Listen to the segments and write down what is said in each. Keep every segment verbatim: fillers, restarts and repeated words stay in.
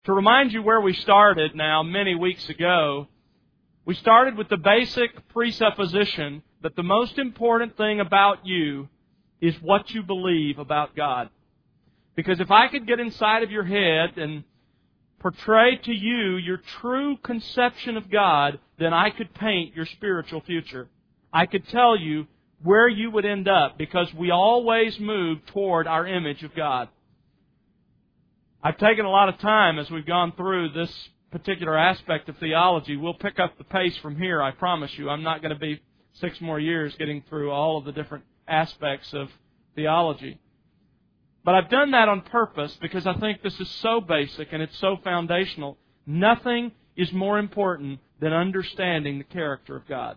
To remind you where we started now many weeks ago, we started with the basic presupposition that the most important thing about you is what you believe about God. Because if I could get inside of your head and portray to you your true conception of God, then I could paint your spiritual future. I could tell you where you would end up, because we always move toward our image of God. I've taken a lot of time as we've gone through this particular aspect of theology. We'll pick up the pace from here, I promise you. I'm not going to be six more years getting through all of the different aspects of theology. But I've done that on purpose because I think this is so basic and it's so foundational. Nothing is more important than understanding the character of God.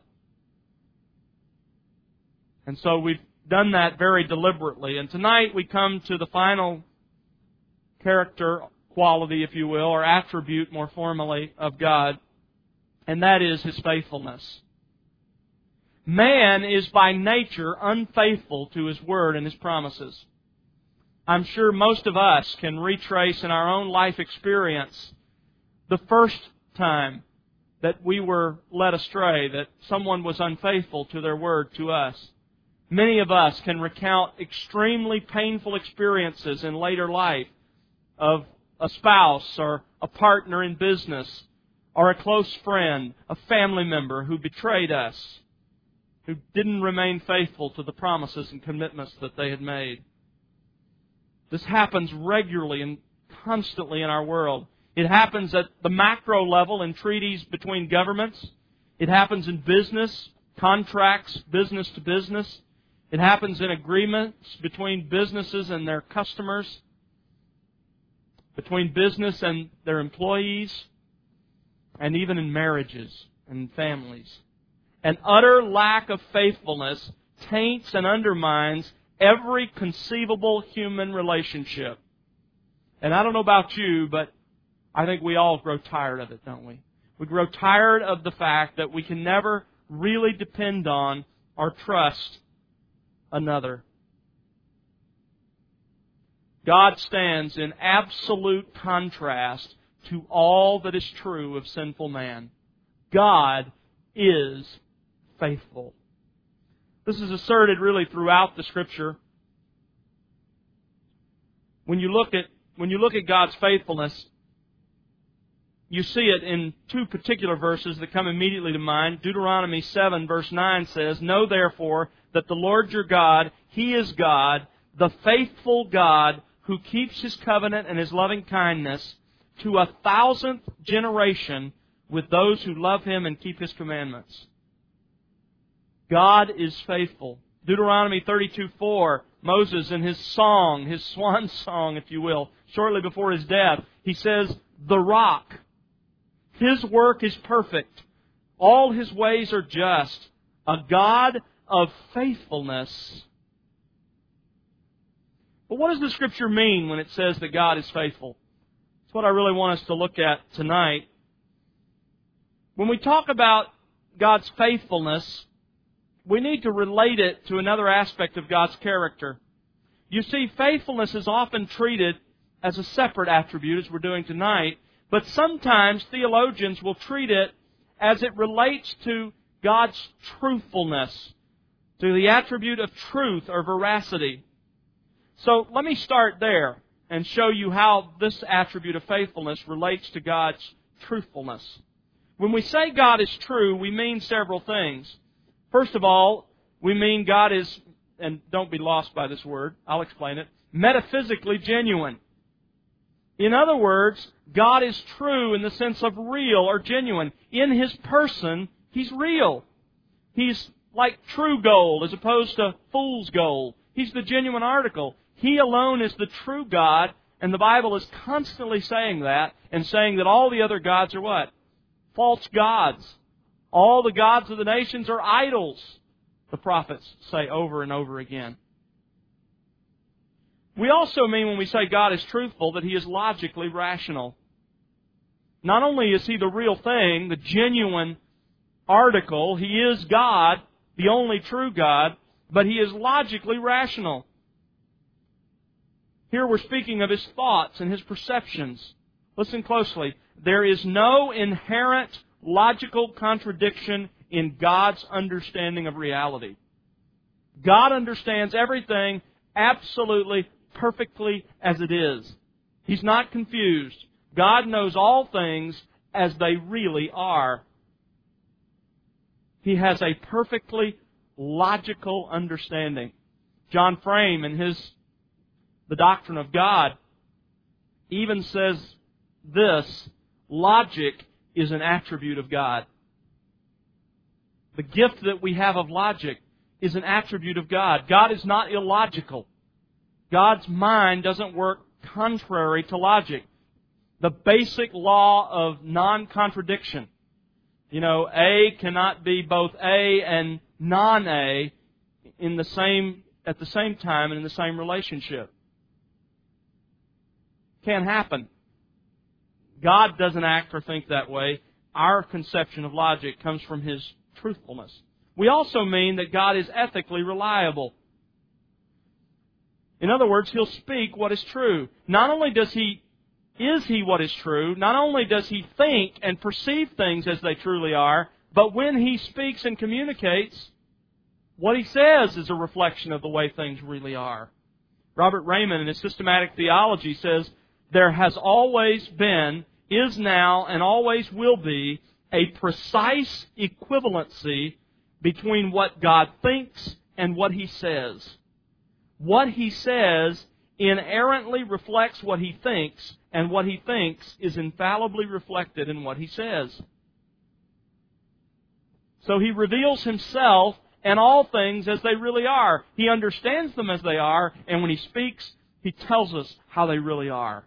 And so we've done that very deliberately. And tonight we come to the final character quality, if you will, or attribute more formally of God, and that is His faithfulness. Man is by nature unfaithful to His Word and His promises. I'm sure most of us can retrace in our own life experience the first time that we were led astray, that someone was unfaithful to their word to us. Many of us can recount extremely painful experiences in later life of a spouse or a partner in business or a close friend, a family member who betrayed us, who didn't remain faithful to the promises and commitments that they had made. This happens regularly and constantly in our world. It happens at the macro level in treaties between governments. It happens in business, contracts, business to business. It happens in agreements between businesses and their customers, between business and their employees, and even in marriages and families. An utter lack of faithfulness taints and undermines every conceivable human relationship. And I don't know about you, but I think we all grow tired of it, don't we? We grow tired of the fact that we can never really depend on or trust another. God stands in absolute contrast to all that is true of sinful man. God is faithful. This is asserted really throughout the Scripture. When you look at when you look at God's faithfulness, you see it in two particular verses that come immediately to mind. Deuteronomy seven verse nine says, "Know therefore that the Lord your God, He is God, the faithful God, who keeps His covenant and His loving kindness to a thousandth generation with those who love Him and keep His commandments." God is faithful. Deuteronomy thirty-two four, Moses in his song, his swan song, if you will, shortly before his death, he says, "The rock, His work is perfect. All His ways are just. A God of faithfulness." But what does the Scripture mean when it says that God is faithful? That's what I really want us to look at tonight. When we talk about God's faithfulness, we need to relate it to another aspect of God's character. You see, faithfulness is often treated as a separate attribute, as we're doing tonight, but sometimes theologians will treat it as it relates to God's truthfulness, to the attribute of truth or veracity. So let me start there and show you how this attribute of faithfulness relates to God's truthfulness. When we say God is true, we mean several things. First of all, we mean God is, and don't be lost by this word, I'll explain it, metaphysically genuine. In other words, God is true in the sense of real or genuine. In His person, He's real. He's like true gold as opposed to fool's gold. He's the genuine article. He alone is the true God, and the Bible is constantly saying that and saying that all the other gods are what? False gods. All the gods of the nations are idols, the prophets say over and over again. We also mean when we say God is truthful that He is logically rational. Not only is He the real thing, the genuine article, He is God, the only true God, but He is logically rational. Here we're speaking of His thoughts and His perceptions. Listen closely. There is no inherent logical contradiction in God's understanding of reality. God understands everything absolutely, perfectly as it is. He's not confused. God knows all things as they really are. He has a perfectly logical understanding. John Frame, in his The Doctrine of God, even says this: logic is an attribute of God. The gift that we have of logic is an attribute of God. God is not illogical. God's mind doesn't work contrary to logic. The basic law of non-contradiction. You know, A cannot be both A and non-A in the same at the same time and in the same relationship. Can't happen. God doesn't act or think that way. Our conception of logic comes from His truthfulness. We also mean that God is ethically reliable. In other words, He'll speak what is true. Not only does He is He what is true, not only does He think and perceive things as they truly are, but when He speaks and communicates, what He says is a reflection of the way things really are. Robert Raymond, in his Systematic Theology, says, there has always been, is now, and always will be a precise equivalency between what God thinks and what He says. What He says inerrantly reflects what He thinks, and what He thinks is infallibly reflected in what He says. So He reveals Himself and all things as they really are. He understands them as they are, and when He speaks, He tells us how they really are.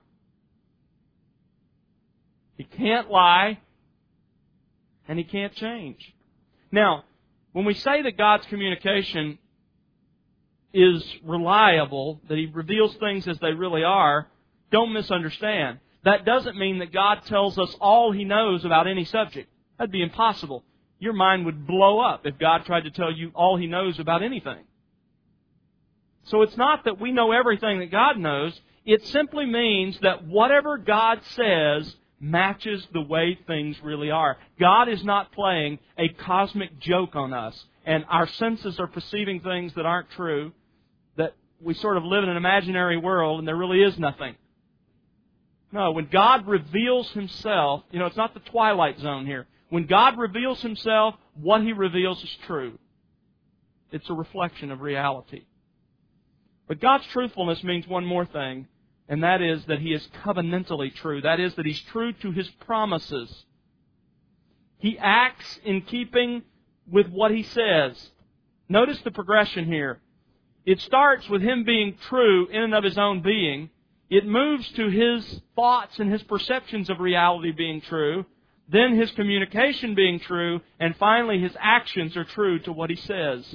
He can't lie, and He can't change. Now, when we say that God's communication is reliable, that He reveals things as they really are, don't misunderstand. That doesn't mean that God tells us all He knows about any subject. That'd be impossible. Your mind would blow up if God tried to tell you all He knows about anything. So it's not that we know everything that God knows. It simply means that whatever God says matches the way things really are. God is not playing a cosmic joke on us, and our senses are perceiving things that aren't true, that we sort of live in an imaginary world and there really is nothing. No, when God reveals Himself, you know, it's not the Twilight Zone here. When God reveals Himself, what He reveals is true. It's a reflection of reality. But God's truthfulness means one more thing, and that is that He is covenantally true. That is, that He's true to His promises. He acts in keeping with what He says. Notice the progression here. It starts with Him being true in and of His own being. It moves to His thoughts and His perceptions of reality being true. Then His communication being true. And finally, His actions are true to what He says.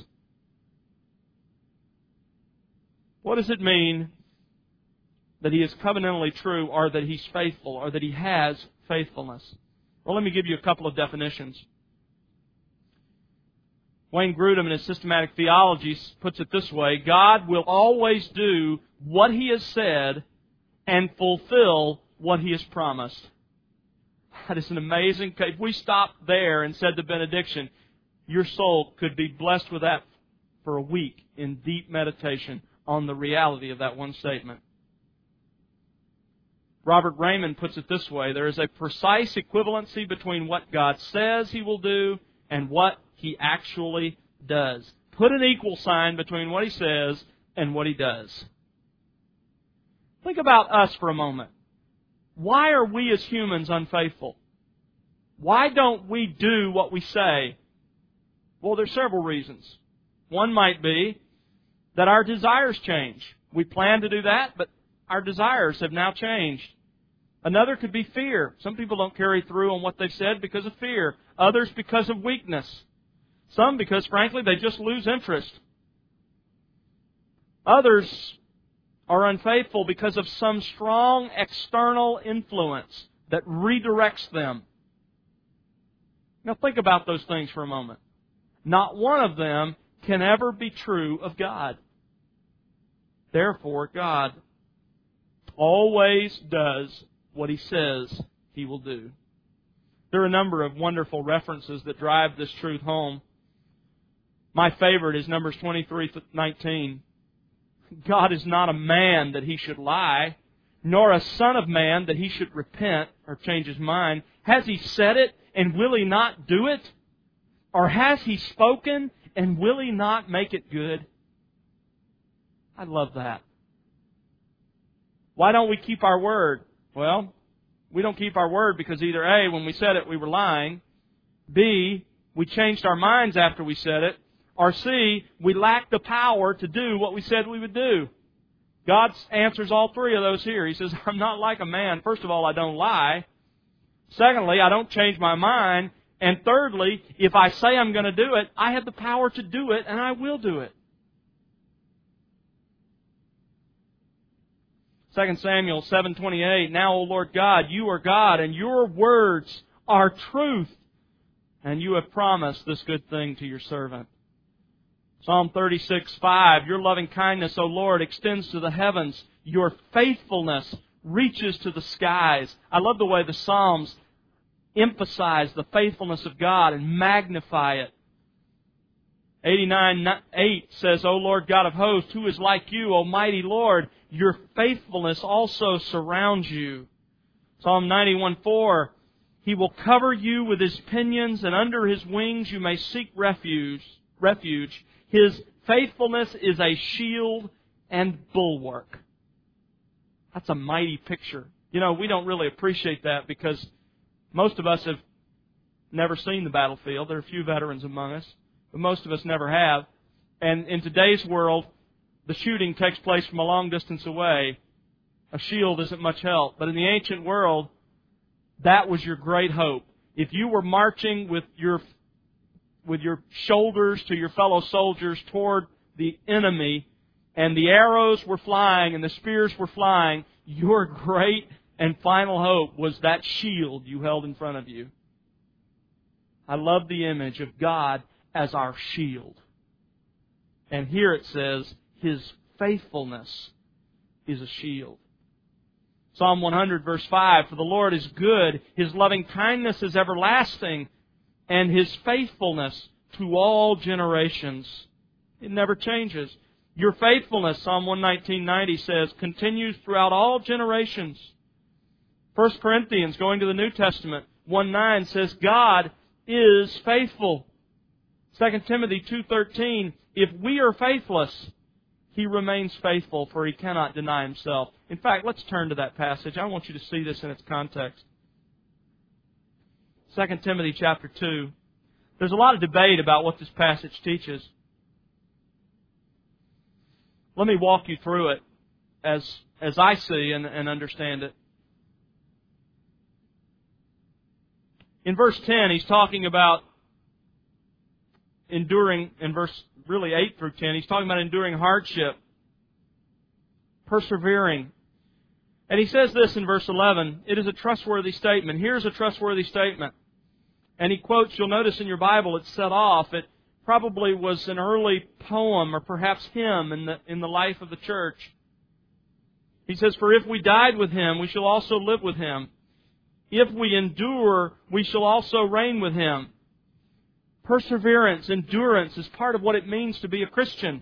What does it mean that He is covenantally true, or that He's faithful, or that He has faithfulness? Well, let me give you a couple of definitions. Wayne Grudem, in his Systematic Theology, puts it this way: God will always do what He has said and fulfill what He has promised. That is an amazing... If we stopped there and said the benediction, your soul could be blessed with that for a week in deep meditation on the reality of that one statement. Robert Raymond puts it this way: there is a precise equivalency between what God says He will do and what He actually does. Put an equal sign between what He says and what He does. Think about us for a moment. Why are we as humans unfaithful? Why don't we do what we say? Well, there's several reasons. One might be that our desires change. We plan to do that, but our desires have now changed. Another could be fear. Some people don't carry through on what they've said because of fear. Others because of weakness. Some because, frankly, they just lose interest. Others are unfaithful because of some strong external influence that redirects them. Now think about those things for a moment. Not one of them can ever be true of God. Therefore, God always does what He says He will do. There are a number of wonderful references that drive this truth home. My favorite is Numbers twenty-three nineteen. God is not a man that He should lie, nor a son of man that He should repent or change His mind. Has He said it, and will He not do it? Or has He spoken, and will He not make it good? I love that. Why don't we keep our word? Well, we don't keep our word because either A, when we said it, we were lying. B, we changed our minds after we said it. Or C, we lack the power to do what we said we would do. God answers all three of those here. He says, I'm not like a man. First of all, I don't lie. Secondly, I don't change my mind. And thirdly, if I say I'm going to do it, I have the power to do it, and I will do it. Second Samuel seven twenty-eight, Now, O Lord God, You are God, and Your words are truth, and You have promised this good thing to Your servant. Psalm thirty-six five, Your loving kindness, O Lord, extends to the heavens. Your faithfulness reaches to the skies. I love the way the Psalms emphasize the faithfulness of God and magnify it. eighty-nine eight says, O Lord God of hosts, who is like You, O mighty Lord? Your faithfulness also surrounds You. Psalm ninety-one four, He will cover you with His pinions, and under His wings you may seek refuge. refuge. His faithfulness is a shield and bulwark. That's a mighty picture. You know, we don't really appreciate that because most of us have never seen the battlefield. There are a few veterans among us, but most of us never have. And in today's world, the shooting takes place from a long distance away. A shield isn't much help. But in the ancient world, that was your great hope. If you were marching with your with your shoulders to your fellow soldiers toward the enemy, and the arrows were flying and the spears were flying, your great and final hope was that shield you held in front of you. I love the image of God as our shield. And here it says, His faithfulness is a shield. Psalm one hundred verse five, For the Lord is good, His loving kindness is everlasting, and His faithfulness to all generations. It never changes. Your faithfulness, Psalm one nineteen ninety says, continues throughout all generations. First Corinthians, going to the New Testament, one nine says, God is faithful. Second Timothy two thirteen, If we are faithless, He remains faithful, for He cannot deny Himself. In fact, let's turn to that passage. I want you to see this in its context. Second Timothy chapter two. There's a lot of debate about what this passage teaches. Let me walk you through it as, as I see and, and understand it. In verse ten, he's talking about enduring, in verse really eight through ten, he's talking about enduring hardship, persevering. And he says this in verse eleven, it is a trustworthy statement. Here's a trustworthy statement. And he quotes, you'll notice in your Bible it's set off, it probably was an early poem or perhaps hymn in the, in the life of the church. He says, For if we died with Him, we shall also live with Him. If we endure, we shall also reign with Him. Perseverance, endurance is part of what it means to be a Christian.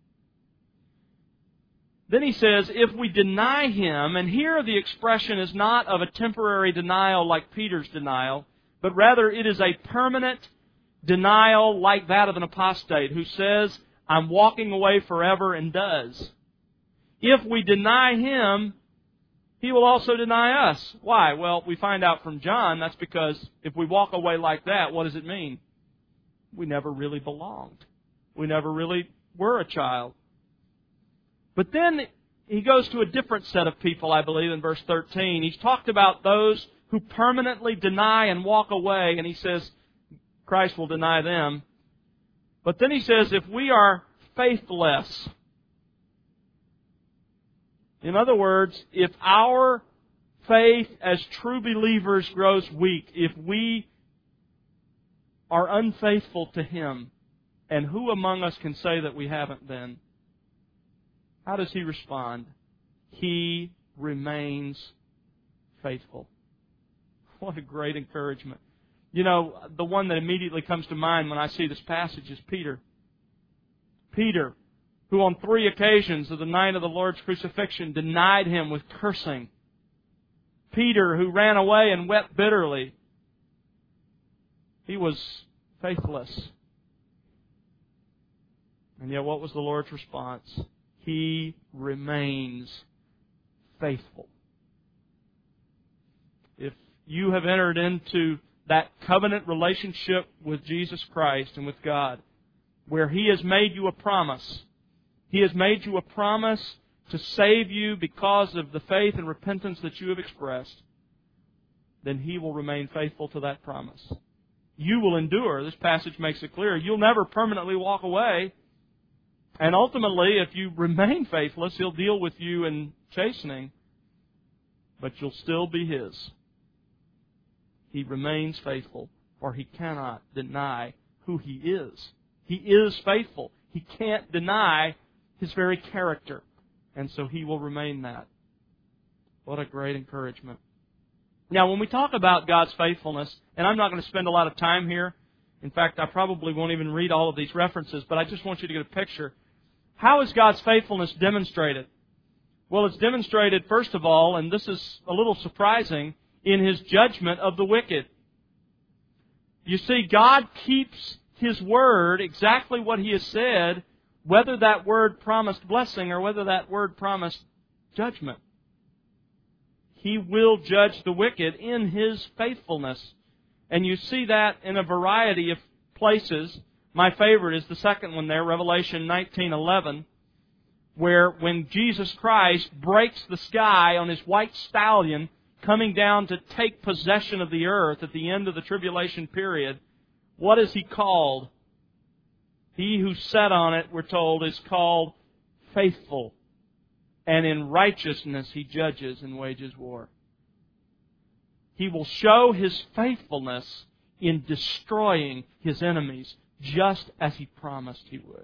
Then he says, if we deny Him, and here the expression is not of a temporary denial like Peter's denial, but rather it is a permanent denial like that of an apostate who says, I'm walking away forever and does. If we deny Him, He will also deny us. Why? Well, we find out from John that's because if we walk away like that, what does it mean? We never really belonged. We never really were a child. But then he goes to a different set of people, I believe, in verse thirteen. He's talked about those who permanently deny and walk away, and he says Christ will deny them. But then he says, if we are faithless, in other words, if our faith as true believers grows weak, if we are unfaithful to Him, and who among us can say that we haven't been? How does He respond? He remains faithful. What a great encouragement. You know, the one that immediately comes to mind when I see this passage is Peter. Peter, who on three occasions of the night of the Lord's crucifixion denied Him with cursing. Peter, who ran away and wept bitterly. He was faithless. And yet what was the Lord's response? He remains faithful. If you have entered into that covenant relationship with Jesus Christ and with God, where He has made you a promise, He has made you a promise to save you because of the faith and repentance that you have expressed, then He will remain faithful to that promise. You will endure. This passage makes it clear. You'll never permanently walk away. And ultimately, if you remain faithless, He'll deal with you in chastening, but you'll still be His. He remains faithful, for He cannot deny who He is. He is faithful. He can't deny His very character. And so He will remain that. What a great encouragement. Now, when we talk about God's faithfulness, and I'm not going to spend a lot of time here. In fact, I probably won't even read all of these references, but I just want you to get a picture. How is God's faithfulness demonstrated? Well, it's demonstrated, first of all, and this is a little surprising, in His judgment of the wicked. You see, God keeps His word, exactly what He has said, whether that word promised blessing or whether that word promised judgment. He will judge the wicked in His faithfulness. And you see that in a variety of places. My favorite is the second one there, Revelation nineteen eleven, where when Jesus Christ breaks the sky on His white stallion, coming down to take possession of the earth at the end of the tribulation period, what is He called? He who sat on it, we're told, is called faithful. And in righteousness He judges and wages war. He will show His faithfulness in destroying His enemies, just as He promised He would.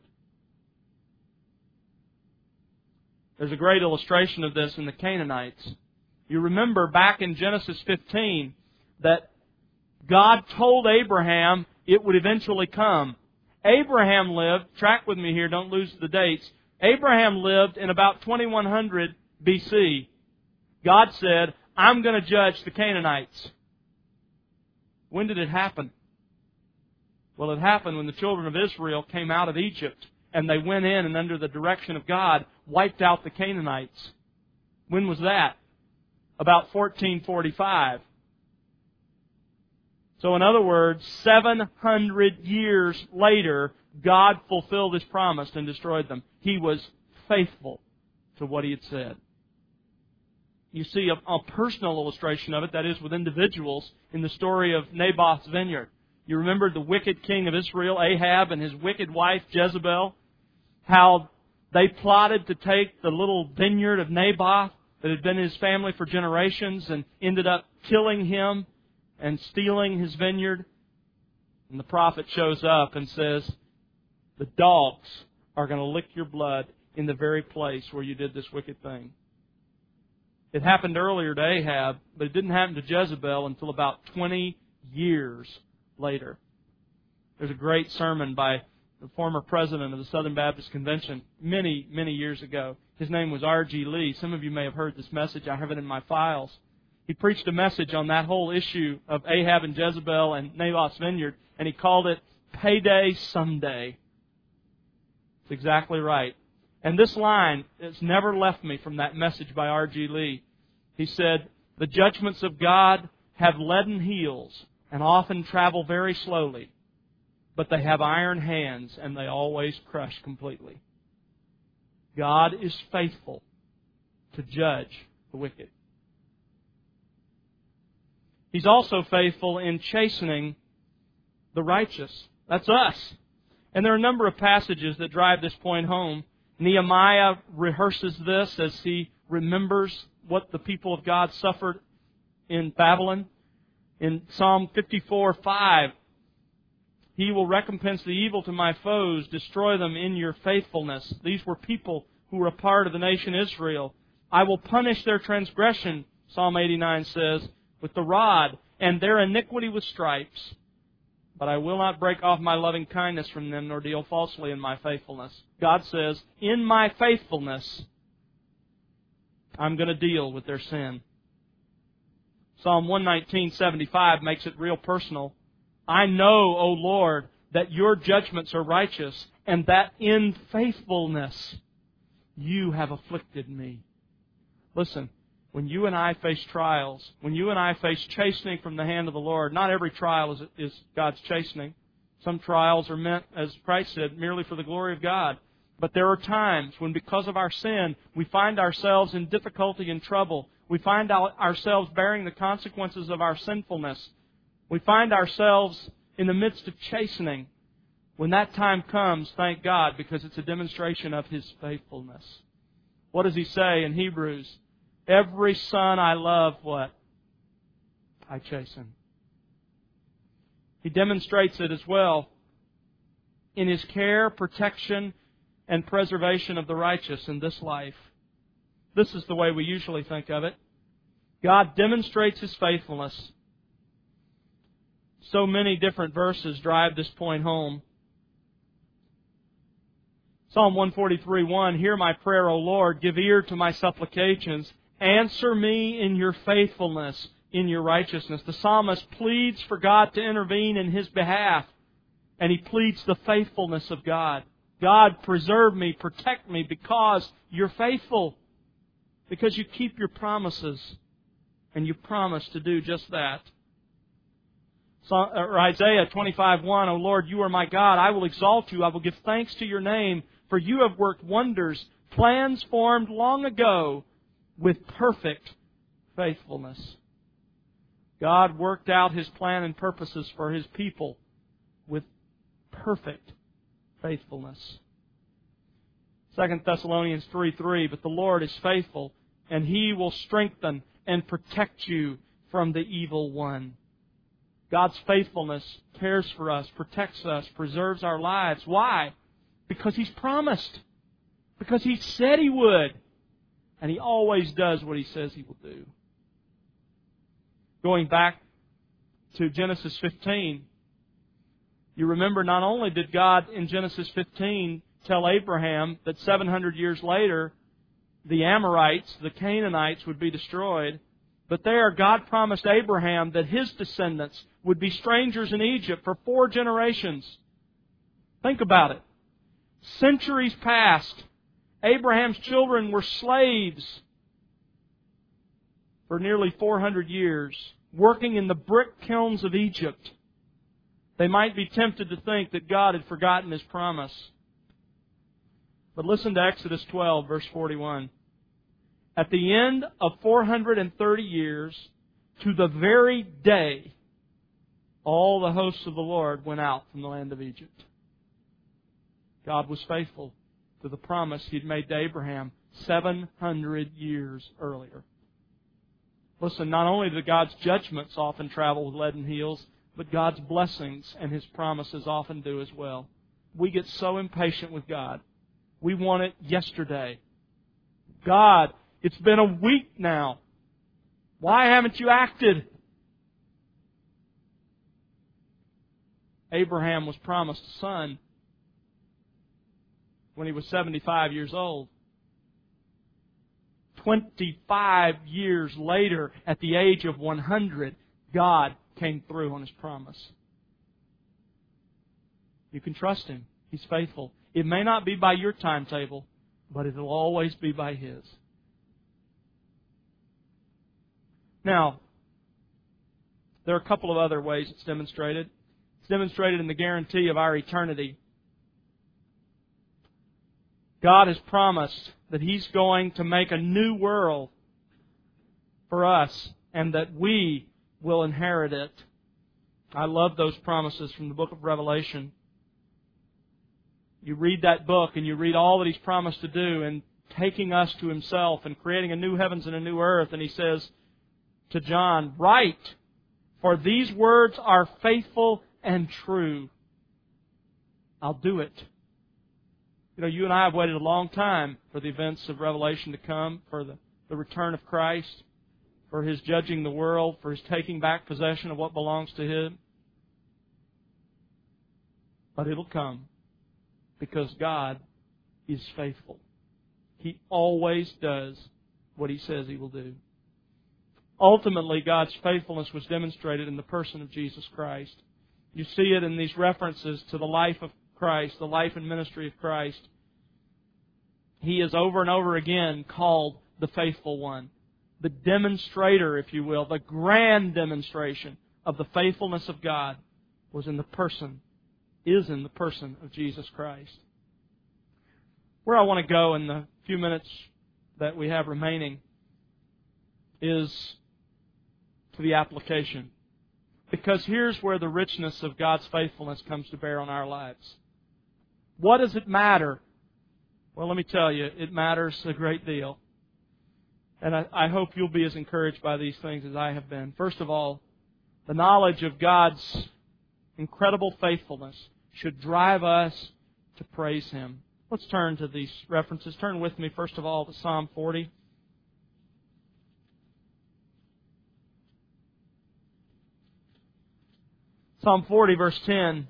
There's a great illustration of this in the Canaanites. You remember back in Genesis fifteen that God told Abraham it would eventually come. Abraham lived, track with me here, don't lose the dates. Abraham lived in about twenty-one hundred B C. God said, I'm going to judge the Canaanites. When did it happen? Well, it happened when the children of Israel came out of Egypt and they went in and under the direction of God wiped out the Canaanites. When was that? About fourteen forty-five. So in other words, seven hundred years later, God fulfilled His promise and destroyed them. He was faithful to what He had said. You see a, a personal illustration of it, that is with individuals, in the story of Naboth's vineyard. You remember the wicked king of Israel, Ahab, and his wicked wife, Jezebel, how they plotted to take the little vineyard of Naboth that had been his family for generations and ended up killing him and stealing his vineyard. And the prophet shows up and says, the dogs are going to lick your blood in the very place where you did this wicked thing. It happened earlier to Ahab, but it didn't happen to Jezebel until about twenty years later. There's a great sermon by the former president of the Southern Baptist Convention many, many years ago. His name was R G Lee. Some of you may have heard this message. I have it in my files. He preached a message on that whole issue of Ahab and Jezebel and Naboth's vineyard, and he called it Payday Someday. It's exactly right. And this line has never left me from that message by R G Lee. He said, the judgments of God have leaden heels and often travel very slowly, but they have iron hands and they always crush completely. God is faithful to judge the wicked. He's also faithful in chastening the righteous. That's us. And there are a number of passages that drive this point home. Nehemiah rehearses this as he remembers what the people of God suffered in Babylon. In Psalm fifty-four five, He will recompense the evil to my foes, destroy them in your faithfulness. These were people who were a part of the nation Israel. I will punish their transgression Psalm eighty-nine says, with the rod and their iniquity with stripes. But I will not break off my loving kindness from them, nor deal falsely in my faithfulness. God says, in my faithfulness, I'm going to deal with their sin. Psalm one nineteen, seventy-five makes it real personal. I know, O Lord, that your judgments are righteous, and that in faithfulness you have afflicted me. Listen, when you and I face trials, when you and I face chastening from the hand of the Lord, not every trial is, is God's chastening. Some trials are meant, as Christ said, merely for the glory of God. But there are times when, because of our sin, we find ourselves in difficulty and trouble. We find ourselves bearing the consequences of our sinfulness. We find ourselves in the midst of chastening. When that time comes, thank God, because it's a demonstration of His faithfulness. What does He say in Hebrews? Every son I love, what? I chasten. He demonstrates it as well in His care, protection, and preservation of the righteous in this life. This is the way we usually think of it. God demonstrates His faithfulness. So many different verses drive this point home. Psalm one forty-three, one, hear my prayer, O Lord, give ear to my supplications. Answer me in your faithfulness, in your righteousness. The psalmist pleads for God to intervene in his behalf, and he pleads the faithfulness of God. God, preserve me, protect me, because you're faithful, because you keep your promises, and you promise to do just that. So, or Isaiah twenty-five, one, O Lord, you are my God. I will exalt you. I will give thanks to your name, for you have worked wonders, plans formed long ago, with perfect faithfulness. God worked out His plan and purposes for His people with perfect faithfulness. Second Thessalonians three, three, but the Lord is faithful, and He will strengthen and protect you from the evil one. God's faithfulness cares for us, protects us, preserves our lives. Why? Because He's promised. Because He said He would. And He always does what He says He will do. Going back to Genesis fifteen, you remember not only did God in Genesis fifteen tell Abraham that seven hundred years later the Amorites, the Canaanites, would be destroyed, but there God promised Abraham that his descendants would be strangers in Egypt for four generations. Think about it. Centuries passed. Abraham's children were slaves for nearly four hundred years, working in the brick kilns of Egypt. They might be tempted to think that God had forgotten His promise. But listen to Exodus twelve, verse forty-one. At the end of four hundred thirty years, to the very day, all the hosts of the Lord went out from the land of Egypt. God was faithful to the promise He'd made to Abraham seven hundred years earlier. Listen, not only do God's judgments often travel with leaden heels, but God's blessings and His promises often do as well. We get so impatient with God. We want it yesterday. God, it's been a week now. Why haven't you acted? Abraham was promised a son when he was seventy-five years old. twenty-five years later, at the age of one hundred, God came through on His promise. You can trust Him. He's faithful. It may not be by your timetable, but it will always be by His. Now, there are a couple of other ways it's demonstrated. It's demonstrated in the guarantee of our eternity. God has promised that He's going to make a new world for us and that we will inherit it. I love those promises from the book of Revelation. You read that book and you read all that He's promised to do in taking us to Himself and creating a new heavens and a new earth. And He says to John, write, for these words are faithful and true. I'll do it. You know, you and I have waited a long time for the events of Revelation to come, for the, the return of Christ. for His judging the world, for His taking back possession of what belongs to Him. But it'll come because God is faithful. He always does what He says He will do. Ultimately, God's faithfulness was demonstrated in the person of Jesus Christ. You see it in these references to the life of Christ, the life and ministry of Christ. He is over and over again called the faithful one. The demonstrator, if you will, the grand demonstration of the faithfulness of God was in the person, is in the person of Jesus Christ. Where I want to go in the few minutes that we have remaining is to the application. Because here's where the richness of God's faithfulness comes to bear on our lives. What does it matter? Well, let me tell you, it matters a great deal. And I, I hope you'll be as encouraged by these things as I have been. First of all, the knowledge of God's incredible faithfulness should drive us to praise Him. Let's turn to these references. Turn with me, first of all, to Psalm forty. Psalm forty, verse ten.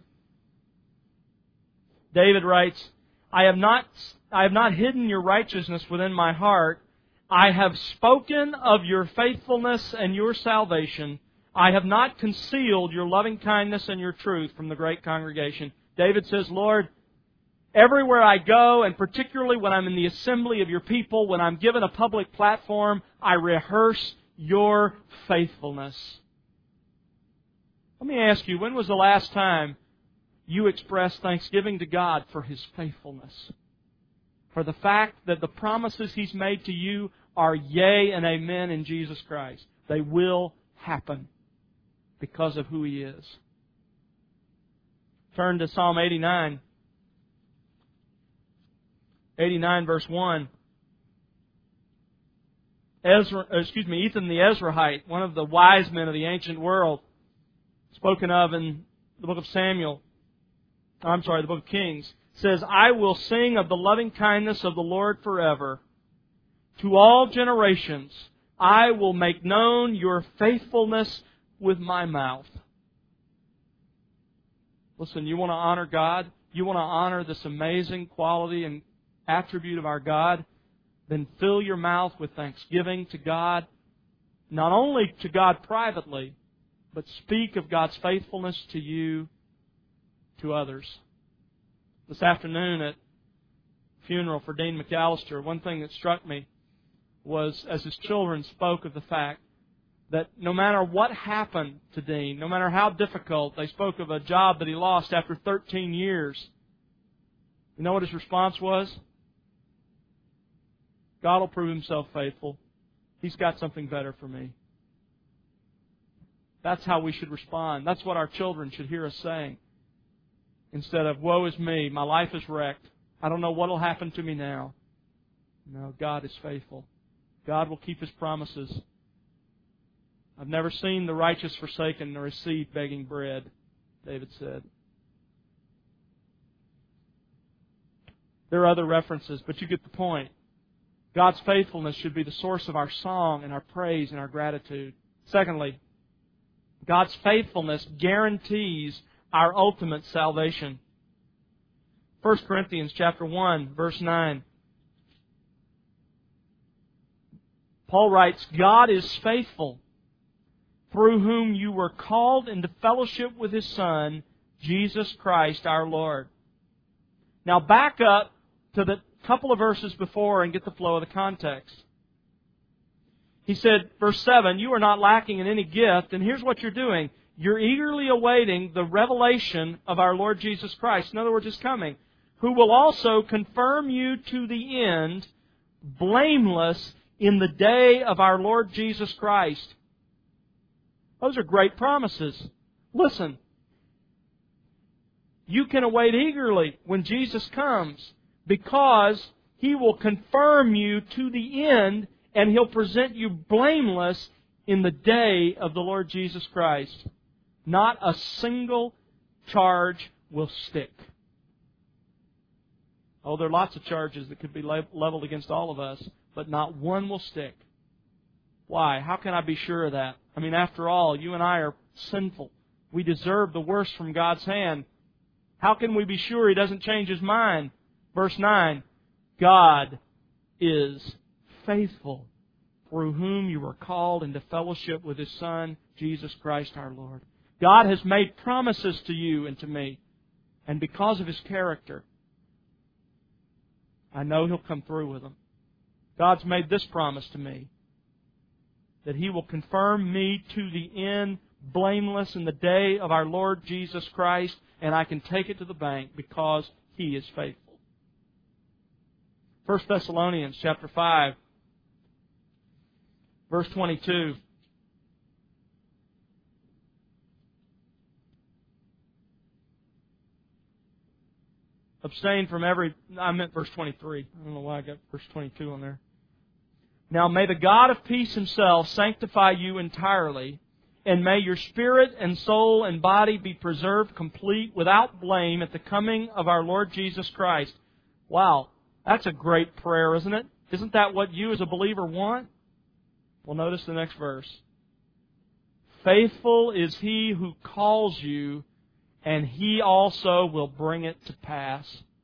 David writes, I have not, I have not hidden your righteousness within my heart. I have spoken of your faithfulness and your salvation. I have not concealed your loving kindness and your truth from the great congregation. David says, Lord, everywhere I go, and particularly when I'm in the assembly of your people, when I'm given a public platform, I rehearse your faithfulness. Let me ask you, when was the last time you expressed thanksgiving to God for His faithfulness? For the fact that the promises He's made to you are yea and amen in Jesus Christ. They will happen because of who He is. Turn to Psalm eighty-nine. eighty-nine verse one. Ezra, excuse me, Ethan the Ezrahite, one of the wise men of the ancient world, spoken of in the book of Samuel, I'm sorry, the book of Kings, says, I will sing of the loving kindness of the Lord forever. To all generations, I will make known your faithfulness with my mouth. Listen, you want to honor God? You want to honor this amazing quality and attribute of our God? Then fill your mouth with thanksgiving to God, not only to God privately, but speak of God's faithfulness to you, to others. This afternoon at the funeral for Dean McAllister, one thing that struck me was as his children spoke of the fact that no matter what happened to Dean, no matter how difficult, they spoke of a job that he lost after thirteen years. You know what his response was? God will prove Himself faithful. He's got something better for me. That's how we should respond. That's what our children should hear us saying. Instead of, woe is me, my life is wrecked, I don't know what will happen to me now. No, God is faithful. God will keep His promises. I've never seen the righteous forsaken nor his seed begging bread, David said. There are other references, but you get the point. God's faithfulness should be the source of our song and our praise and our gratitude. Secondly, God's faithfulness guarantees our ultimate salvation. First Corinthians chapter one, verse nine. Paul writes, God is faithful, through whom you were called into fellowship with His Son, Jesus Christ our Lord. Now back up to the couple of verses before and get the flow of the context. He said, verse seven, you are not lacking in any gift, and here's what you're doing. You're eagerly awaiting the revelation of our Lord Jesus Christ. In other words, His coming, who will also confirm you to the end, blameless in the day of our Lord Jesus Christ. Those are great promises. Listen, you can await eagerly when Jesus comes because He will confirm you to the end and He'll present you blameless in the day of the Lord Jesus Christ. Not a single charge will stick. Oh, there are lots of charges that could be leveled against all of us, but not one will stick. Why? How can I be sure of that? I mean, after all, you and I are sinful. We deserve the worst from God's hand. How can we be sure He doesn't change His mind? Verse nine, God is faithful, through whom you were called into fellowship with His Son, Jesus Christ our Lord. God has made promises to you and to me. And because of His character, I know He'll come through with them. God's made this promise to me, that He will confirm me to the end blameless in the day of our Lord Jesus Christ, and I can take it to the bank because He is faithful. First Thessalonians chapter five, verse twenty-two. Abstain from every... I meant verse twenty-three. I don't know why I got verse twenty-two on there. Now may the God of peace Himself sanctify you entirely, and may your spirit and soul and body be preserved complete without blame at the coming of our Lord Jesus Christ. Wow, that's a great prayer, isn't it? Isn't that what you as a believer want? Well, notice the next verse. Faithful is He who calls you, and He also will bring it to pass.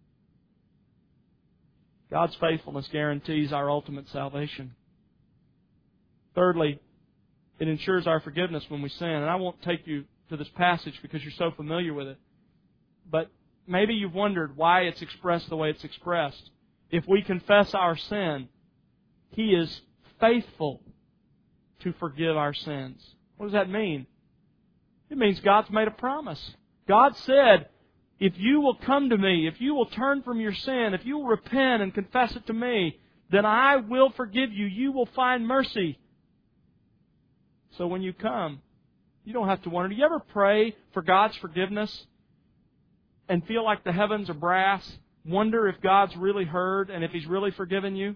God's faithfulness guarantees our ultimate salvation. Thirdly, it ensures our forgiveness when we sin. And I won't take you to this passage because you're so familiar with it. But maybe you've wondered why it's expressed the way it's expressed. If we confess our sin, He is faithful to forgive our sins. What does that mean? It means God's made a promise. God said, if you will come to me, if you will turn from your sin, if you will repent and confess it to me, then I will forgive you. You will find mercy. So when you come, you don't have to wonder. Do you ever pray for God's forgiveness and feel like the heavens are brass? Wonder if God's really heard and if He's really forgiven you?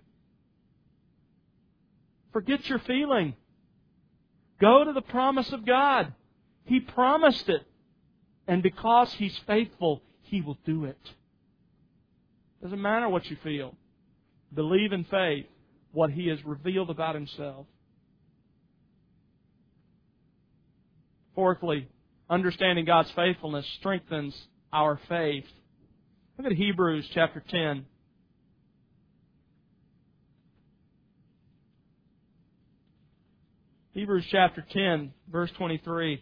Forget your feeling. Go to the promise of God. He promised it. And because He's faithful, He will do it. Doesn't matter what you feel. Believe in faith what He has revealed about Himself. Fourthly, understanding God's faithfulness strengthens our faith. Look at Hebrews chapter ten. Hebrews chapter ten, verse twenty-three.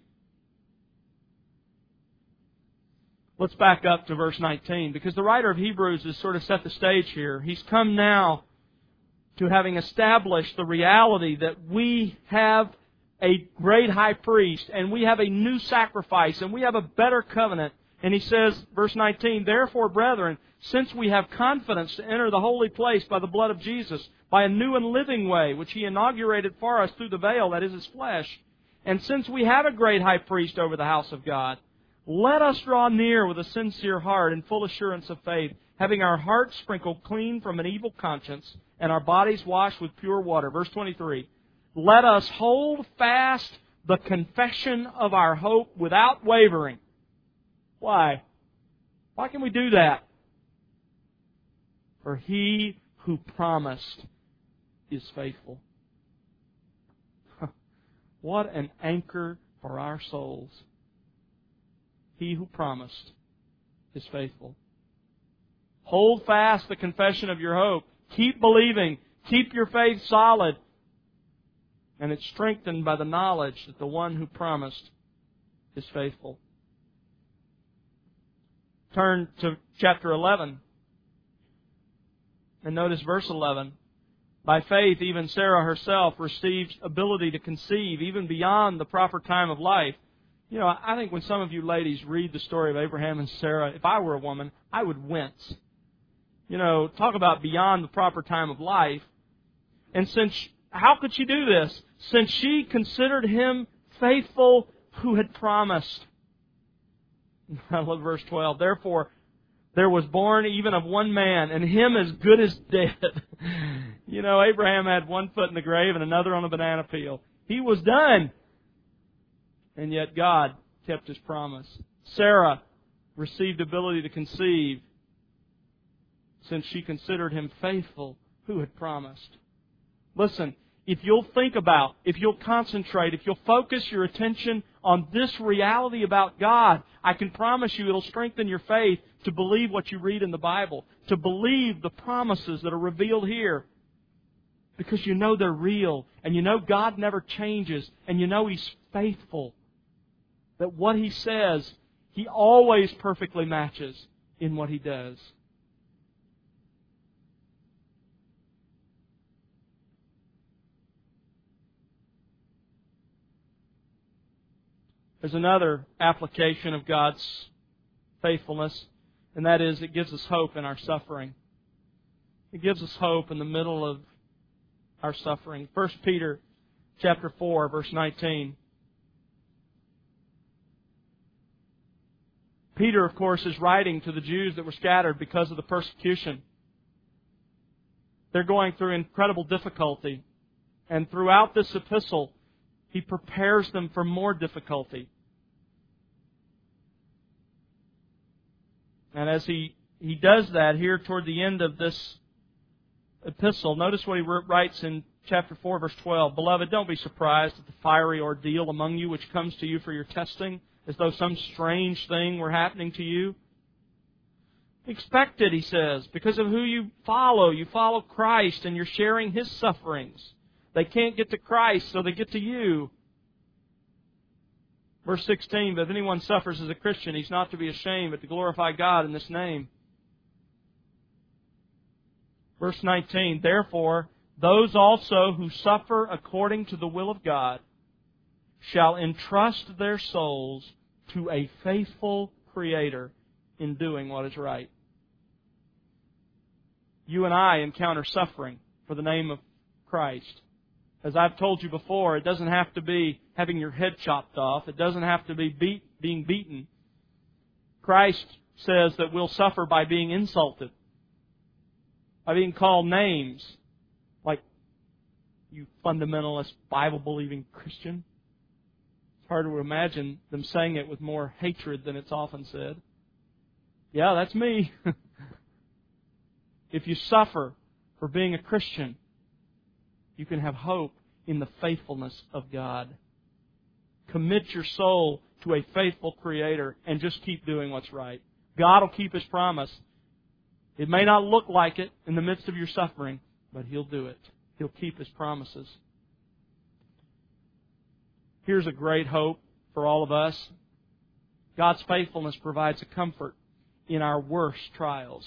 Let's back up to verse nineteen, because the writer of Hebrews has sort of set the stage here. He's come now to having established the reality that we have a great high priest, and we have a new sacrifice, and we have a better covenant. And he says, verse nineteen, therefore, brethren, since we have confidence to enter the holy place by the blood of Jesus, by a new and living way, which He inaugurated for us through the veil, that is His flesh, and since we have a great high priest over the house of God, let us draw near with a sincere heart and full assurance of faith, having our hearts sprinkled clean from an evil conscience and our bodies washed with pure water. Verse twenty-three, let us hold fast the confession of our hope without wavering. Why? Why can we do that? For He who promised is faithful. What an anchor for our souls. He who promised is faithful. Hold fast the confession of your hope. Keep believing. Keep your faith solid. And it's strengthened by the knowledge that the one who promised is faithful. Turn to chapter eleven. And notice verse eleven. By faith, even Sarah herself received ability to conceive, even beyond the proper time of life. You know, I think when some of you ladies read the story of Abraham and Sarah, if I were a woman, I would wince. You know, talk about beyond the proper time of life. And since, how could she do this? Since she considered him faithful who had promised. I love verse twelve. Therefore, there was born even of one man, and him as good as dead. You know, Abraham had one foot in the grave and another on a banana peel. He was done. And yet God kept His promise. Sarah received ability to conceive since she considered him faithful who had promised. Listen, if you'll think about, if you'll concentrate, if you'll focus your attention on this reality about God, I can promise you it'll strengthen your faith to believe what you read in the Bible, to believe the promises that are revealed here. Because you know they're real, and you know God never changes, and you know He's faithful. That what He says, He always perfectly matches in what He does. There's another application of God's faithfulness, and that is it gives us hope in our suffering. It gives us hope in the middle of our suffering. First Peter chapter four, verse nineteen. Peter, of course, is writing to the Jews that were scattered because of the persecution. They're going through incredible difficulty. And throughout this epistle, he prepares them for more difficulty. And as he, he does that here toward the end of this epistle, notice what he writes in chapter four, verse twelve. Beloved, don't be surprised at the fiery ordeal among you which comes to you for your testing, as though some strange thing were happening to you. Expect it, he says, because of who you follow. You follow Christ and you're sharing His sufferings. They can't get to Christ, so they get to you. Verse sixteen, but if anyone suffers as a Christian, he's not to be ashamed, but to glorify God in this name. Verse nineteen, therefore, those also who suffer according to the will of God shall entrust their souls to a faithful Creator in doing what is right. You and I encounter suffering for the name of Christ. As I've told you before, it doesn't have to be having your head chopped off. It doesn't have to be beat, being beaten. Christ says that we'll suffer by being insulted, by being called names, like, you fundamentalist, Bible-believing Christian. It's hard to imagine them saying it with more hatred than it's often said. Yeah, that's me. If you suffer for being a Christian, you can have hope in the faithfulness of God. Commit your soul to a faithful Creator and just keep doing what's right. God will keep His promise. It may not look like it in the midst of your suffering, but He'll do it. He'll keep His promises. Here's a great hope for all of us. God's faithfulness provides a comfort in our worst trials.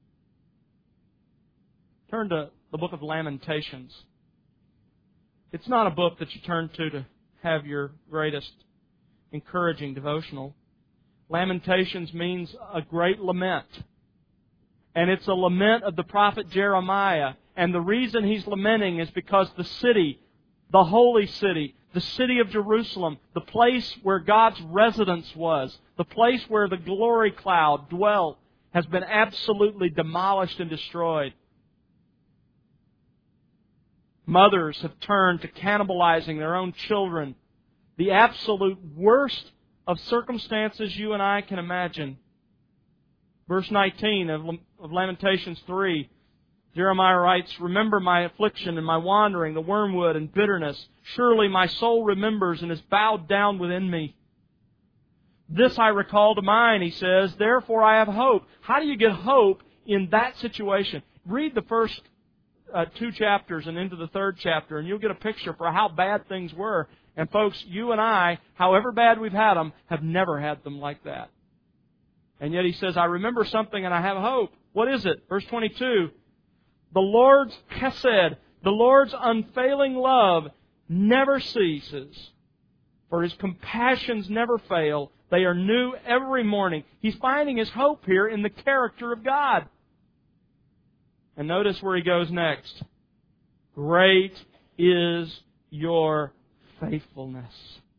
Turn to the book of Lamentations. It's not a book that you turn to to have your greatest encouraging devotional. Lamentations means a great lament. And it's a lament of the prophet Jeremiah. And the reason he's lamenting is because the city, the holy city, the city of Jerusalem, the place where God's residence was, the place where the glory cloud dwelt, has been absolutely demolished and destroyed. Mothers have turned to cannibalizing their own children. The absolute worst of circumstances you and I can imagine. Verse nineteen of Lamentations three, Jeremiah writes, remember my affliction and my wandering, the wormwood and bitterness. Surely my soul remembers and is bowed down within me. This I recall to mind, he says, therefore I have hope. How do you get hope in that situation? Read the first uh, two chapters and into the third chapter, and you'll get a picture for how bad things were. And folks, you and I, however bad we've had them, have never had them like that. And yet he says, I remember something and I have hope. What is it? Verse twenty-two, the Lord's chesed, the Lord's unfailing love never ceases, for His compassions never fail. They are new every morning. He's finding his hope here in the character of God. And notice where he goes next. Great is your faithfulness.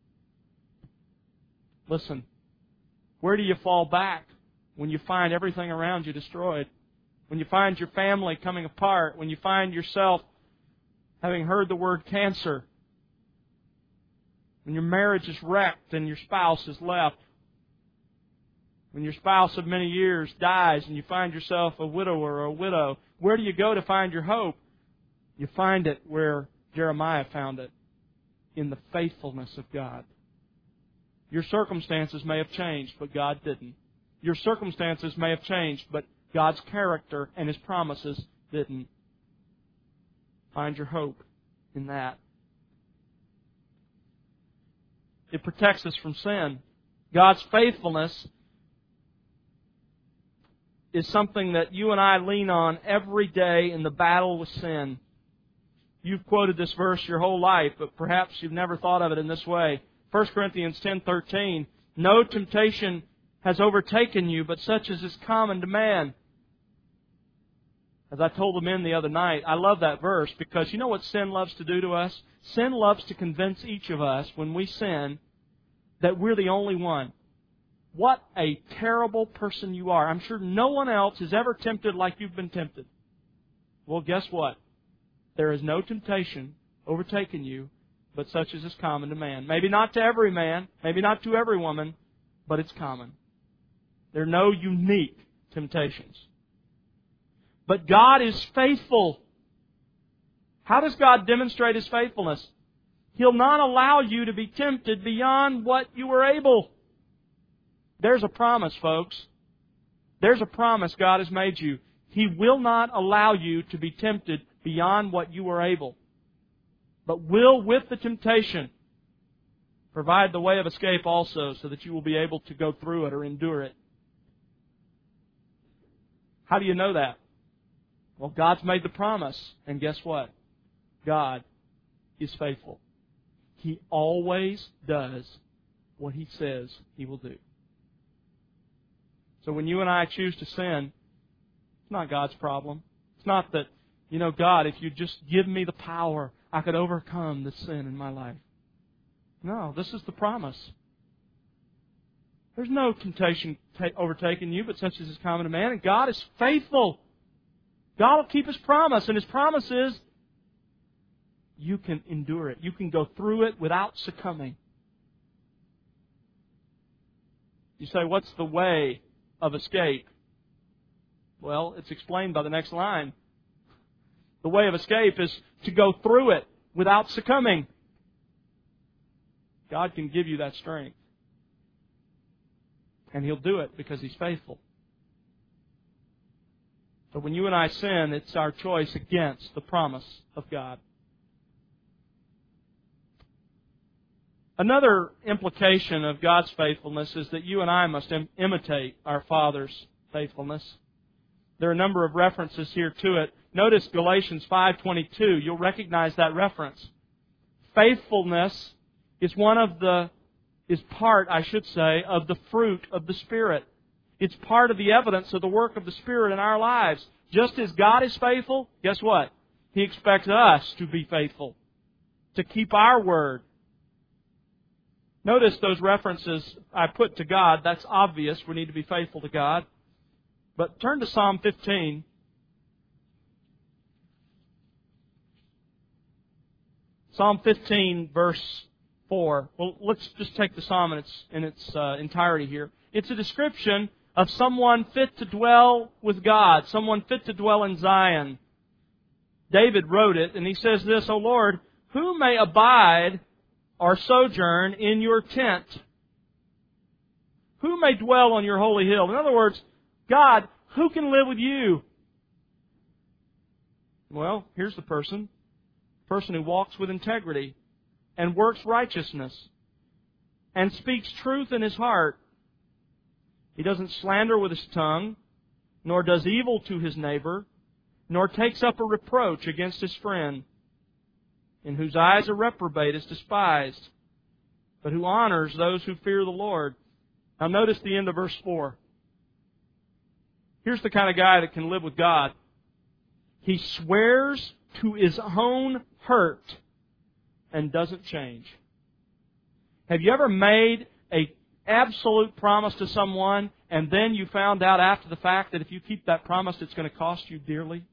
Listen, where do you fall back when you find everything around you destroyed? When you find your family coming apart? When you find yourself having heard the word cancer? When your marriage is wrecked and your spouse is left? When your spouse of many years dies and you find yourself a widower or a widow? Where do you go to find your hope? You find it where Jeremiah found it in the faithfulness of God. Your circumstances may have changed, but God didn't. Your circumstances may have changed, but God's character and His promises didn't. Find your hope in that. It protects us from sin. God's faithfulness is something that you and I lean on every day in the battle with sin. You've quoted this verse your whole life, but perhaps you've never thought of it in this way. First Corinthians ten thirteen, no temptation has overtaken you, but such as is common to man. As I told the men the other night, I love that verse because you know what sin loves to do to us? Sin loves to convince each of us when we sin that we're the only one. What a terrible person you are. I'm sure no one else is ever tempted like you've been tempted. Well, guess what? There is no temptation overtaken you, but such as is common to man. Maybe not to every man, maybe not to every woman, but it's common. There are no unique temptations. But God is faithful. How does God demonstrate His faithfulness? He'll not allow you to be tempted beyond what you are able. There's a promise, folks. There's a promise God has made you. He will not allow you to be tempted beyond what you are able, but will, with the temptation, provide the way of escape also so that you will be able to go through it or endure it. How do you know that? Well, God's made the promise, and guess what? God is faithful. He always does what He says He will do. So when you and I choose to sin, it's not God's problem. It's not that, you know, God, if you just give me the power, I could overcome the sin in my life. No, this is the promise. There's no temptation overtaking you, but such as is common to man. And God is faithful. God will keep His promise. And His promise is you can endure it. You can go through it without succumbing. You say, what's the way of escape? Well, it's explained by the next line. The way of escape is to go through it without succumbing. God can give you that strength. And He'll do it because He's faithful. So when you and I sin, it's our choice against the promise of God. Another implication of God's faithfulness is that you and I must im- imitate our Father's faithfulness. There are a number of references here to it. Notice Galatians five twenty-two. You'll recognize that reference. Faithfulness is one of the, is part, I should say, of the fruit of the Spirit. It's part of the evidence of the work of the Spirit in our lives. Just as God is faithful, guess what? He expects us to be faithful, to keep our word. Notice those references I put to God. That's obvious. We need to be faithful to God. But turn to Psalm fifteen. Psalm fifteen, verse four. Well, let's just take the psalm in its, in its uh, entirety here. It's a description of someone fit to dwell with God, someone fit to dwell in Zion. David wrote it, and he says this, O Lord, who may abide or sojourn in your tent? Who may dwell on your holy hill? In other words, God, who can live with you? Well, here's the person. The person who walks with integrity and works righteousness and speaks truth in his heart. He doesn't slander with his tongue, nor does evil to his neighbor, nor takes up a reproach against his friend, in whose eyes a reprobate is despised, but who honors those who fear the Lord. Now notice the end of verse four. Here's the kind of guy that can live with God. He swears to his own hurt and doesn't change. Have you ever made a absolute promise to someone and then you found out after the fact that if you keep that promise it's going to cost you dearly?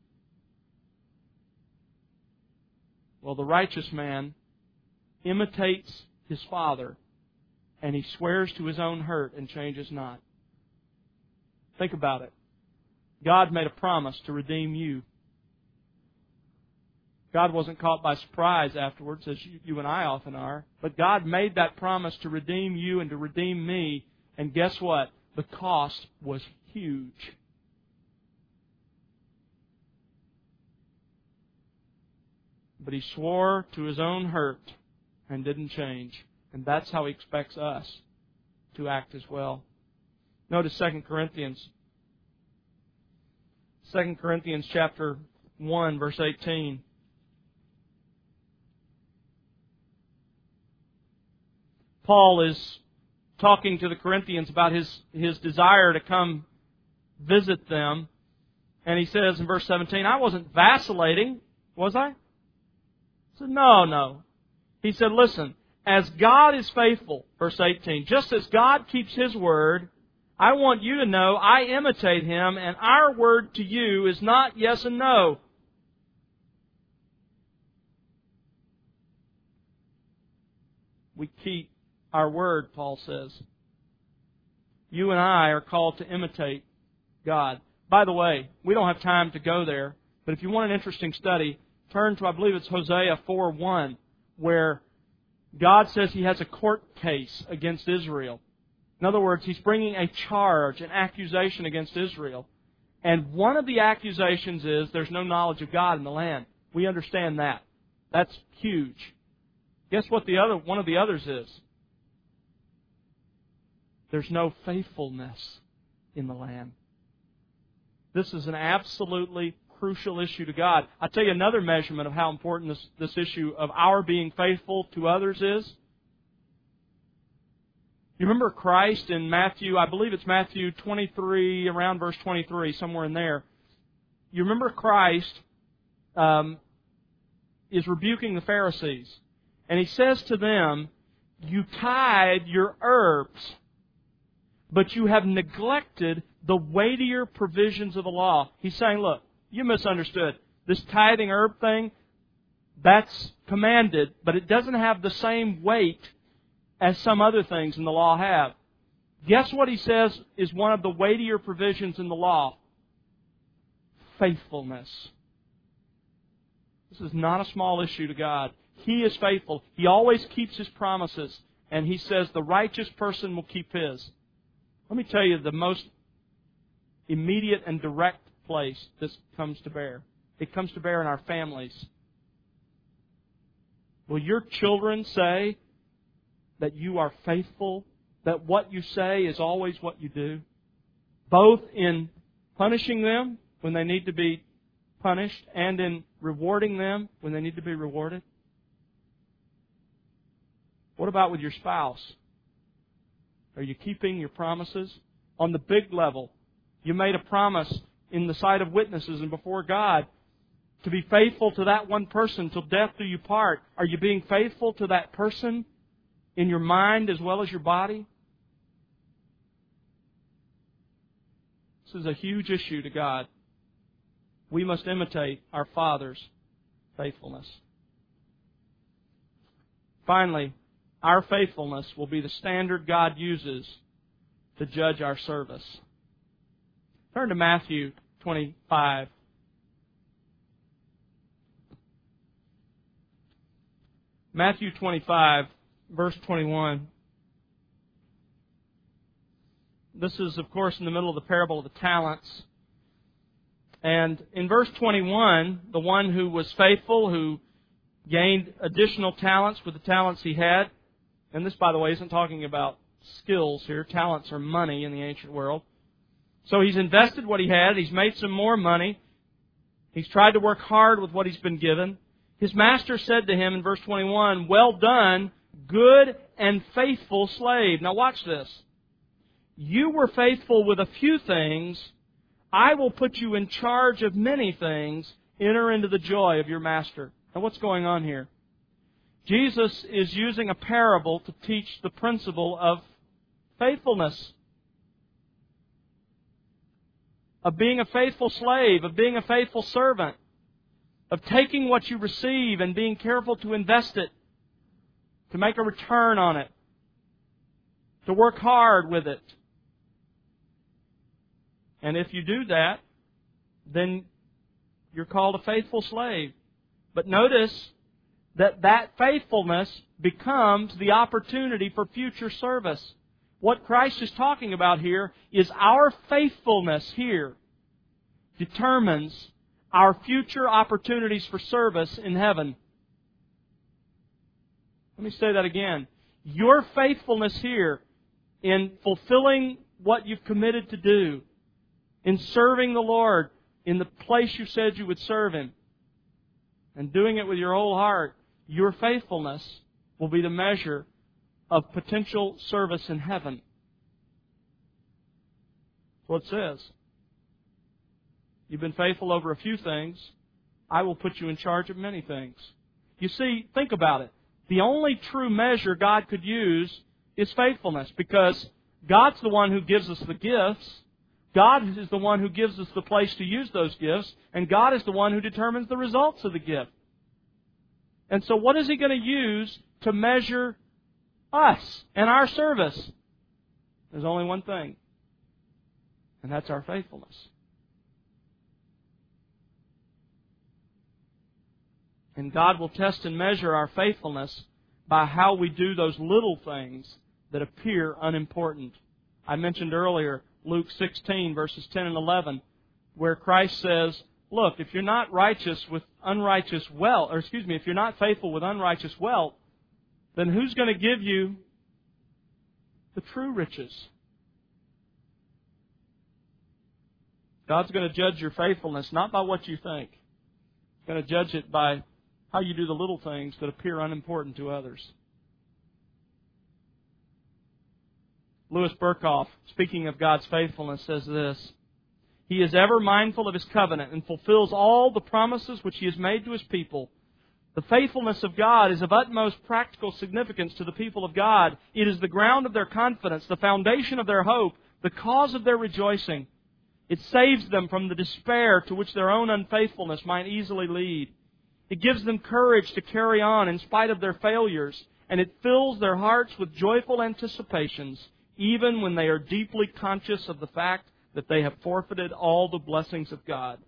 Well, the righteous man imitates his father and he swears to his own hurt and changes not. Think about it. God made a promise to redeem you. God wasn't caught by surprise afterwards, as you, you and I often are. But God made that promise to redeem you and to redeem me. And guess what? The cost was huge. But He swore to His own hurt and didn't change. And that's how He expects us to act as well. Notice Second Corinthians. Second Corinthians chapter one, verse eighteen. Paul is talking to the Corinthians about his, his desire to come visit them. And he says in verse seventeen, I wasn't vacillating, was I? He said, no, no. He said, listen, as God is faithful, verse eighteen, just as God keeps His word, I want you to know I imitate Him, and our word to you is not yes and no. We keep our word, Paul says. You and I are called to imitate God. By the way, we don't have time to go there, but if you want an interesting study, turn to, I believe it's Hosea four one, where God says He has a court case against Israel. In other words, He's bringing a charge, an accusation against Israel. And one of the accusations is there's no knowledge of God in the land. We understand that. That's huge. Guess what the other one of the others is? There's no faithfulness in the land. This is an absolutely crucial issue to God. I'll tell you another measurement of how important this, this issue of our being faithful to others is. You remember Christ in Matthew, I believe it's Matthew twenty-three, around verse twenty-three, somewhere in there. You remember Christ um, is rebuking the Pharisees. And He says to them, you tithe your herbs, but you have neglected the weightier provisions of the law. He's saying, look, you misunderstood. This tithing herb thing, that's commanded, but it doesn't have the same weight as some other things in the law have. Guess what He says is one of the weightier provisions in the law? Faithfulness. This is not a small issue to God. He is faithful. He always keeps His promises. And He says the righteous person will keep His. Let me tell you the most immediate and direct place this comes to bear. It comes to bear in our families. Will your children say that you are faithful, that what you say is always what you do? Both in punishing them when they need to be punished and in rewarding them when they need to be rewarded? What about with your spouse? Are you keeping your promises? On the big level, you made a promise in the sight of witnesses and before God to be faithful to that one person till death do you part. Are you being faithful to that person in your mind as well as your body? This is a huge issue to God. We must imitate our Father's faithfulness. Finally, our faithfulness will be the standard God uses to judge our service. Turn to Matthew twenty-five. Matthew twenty-five, verse twenty-one. This is, of course, in the middle of the parable of the talents. And in verse twenty-one, the one who was faithful, who gained additional talents with the talents he had, and this, by the way, isn't talking about skills here. Talents are money in the ancient world. So he's invested what he had. He's made some more money. He's tried to work hard with what he's been given. His master said to him in verse twenty-one, well done, good and faithful slave. Now watch this. You were faithful with a few things. I will put you in charge of many things. Enter into the joy of your master. Now what's going on here? Jesus is using a parable to teach the principle of faithfulness. Of being a faithful slave, of being a faithful servant, of taking what you receive and being careful to invest it, to make a return on it, to work hard with it. And if you do that, then you're called a faithful slave. But notice that that faithfulness becomes the opportunity for future service. What Christ is talking about here is our faithfulness here determines our future opportunities for service in heaven. Let me say that again. Your faithfulness here in fulfilling what you've committed to do, in serving the Lord in the place you said you would serve Him, and doing it with your whole heart, your faithfulness will be the measure of potential service in heaven. That's what it says. You've been faithful over a few things. I will put you in charge of many things. You see, think about it. The only true measure God could use is faithfulness, because God's the one who gives us the gifts. God is the one who gives us the place to use those gifts, and God is the one who determines the results of the gift. And so what is He going to use to measure us and our service? There's only one thing, and that's our faithfulness. And God will test and measure our faithfulness by how we do those little things that appear unimportant. I mentioned earlier Luke sixteen, verses ten and eleven, where Christ says, look, if you're not righteous with unrighteous wealth, or excuse me, if you're not faithful with unrighteous wealth, then who's going to give you the true riches? God's going to judge your faithfulness not by what you think. He's going to judge it by how you do the little things that appear unimportant to others. Louis Berkhoff, speaking of God's faithfulness, says this: He is ever mindful of His covenant and fulfills all the promises which He has made to His people. The faithfulness of God is of utmost practical significance to the people of God. It is the ground of their confidence, the foundation of their hope, the cause of their rejoicing. It saves them from the despair to which their own unfaithfulness might easily lead. It gives them courage to carry on in spite of their failures, and it fills their hearts with joyful anticipations, even when they are deeply conscious of the fact that they have forfeited all the blessings of God.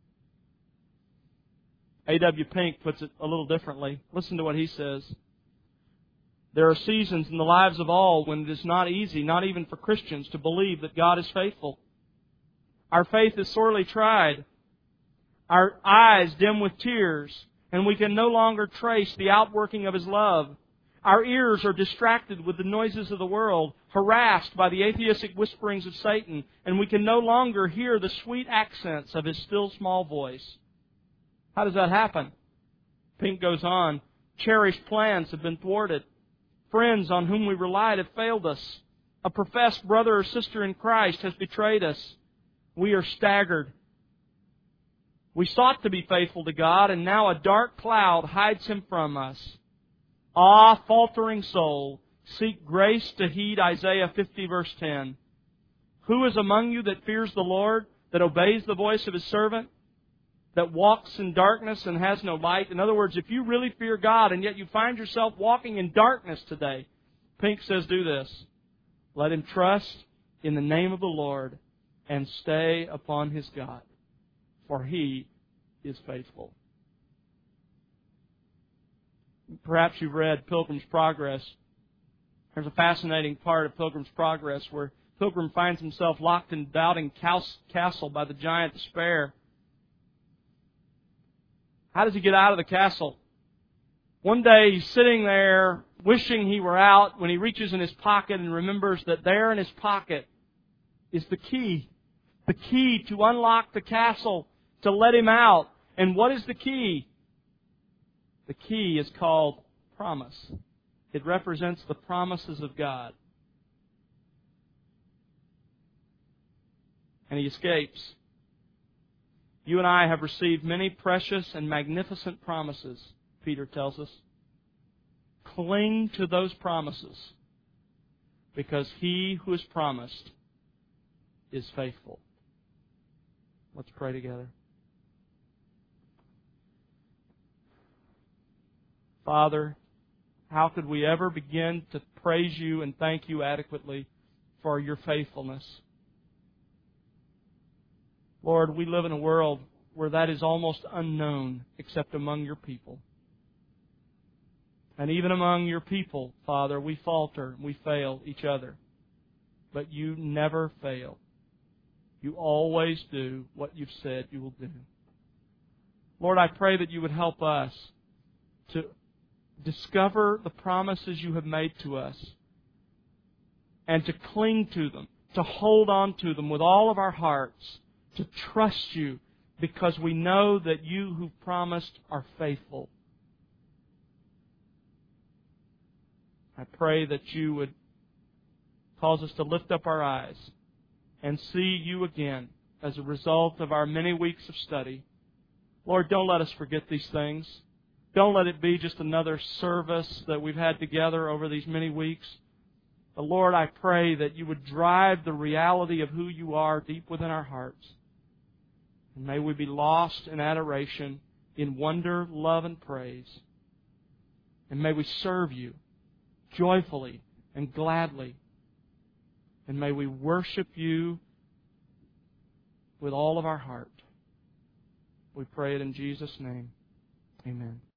A W Pink puts it a little differently. Listen to what he says. There are seasons in the lives of all when it is not easy, not even for Christians, to believe that God is faithful. Our faith is sorely tried. Our eyes dim with tears, and we can no longer trace the outworking of His love. Our ears are distracted with the noises of the world, harassed by the atheistic whisperings of Satan, and we can no longer hear the sweet accents of His still small voice. How does that happen? Pink goes on. Cherished plans have been thwarted. Friends on whom we relied have failed us. A professed brother or sister in Christ has betrayed us. We are staggered. We sought to be faithful to God, and now a dark cloud hides Him from us. Ah, faltering soul, seek grace to heed Isaiah fifty, verse ten. Who is among you that fears the Lord, that obeys the voice of His servant, that walks in darkness and has no light? In other words, if you really fear God and yet you find yourself walking in darkness today, Pink says do this. Let him trust in the name of the Lord and stay upon his God, for He is faithful. Perhaps you've read Pilgrim's Progress. There's a fascinating part of Pilgrim's Progress where Pilgrim finds himself locked in Doubting Castle by the giant Despair. How does he get out of the castle? One day he's sitting there wishing he were out when he reaches in his pocket and remembers that there in his pocket is the key. The key to unlock the castle, to let him out. And what is the key? The key is called promise. It represents the promises of God. And he escapes. You and I have received many precious and magnificent promises, Peter tells us. Cling to those promises, because He who is promised is faithful. Let's pray together. Father, how could we ever begin to praise You and thank You adequately for Your faithfulness? Lord, we live in a world where that is almost unknown except among your people. And even among your people, Father, we falter, we fail each other. But you never fail. You always do what you've said you will do. Lord, I pray that you would help us to discover the promises you have made to us and to cling to them, to hold on to them with all of our hearts, to trust you because we know that you who promised are faithful. I pray that you would cause us to lift up our eyes and see you again as a result of our many weeks of study. Lord, don't let us forget these things. Don't let it be just another service that we've had together over these many weeks. But Lord, I pray that you would drive the reality of who you are deep within our hearts. And may we be lost in adoration, in wonder, love, and praise. And may we serve you joyfully and gladly. And may we worship you with all of our heart. We pray it in Jesus' name. Amen.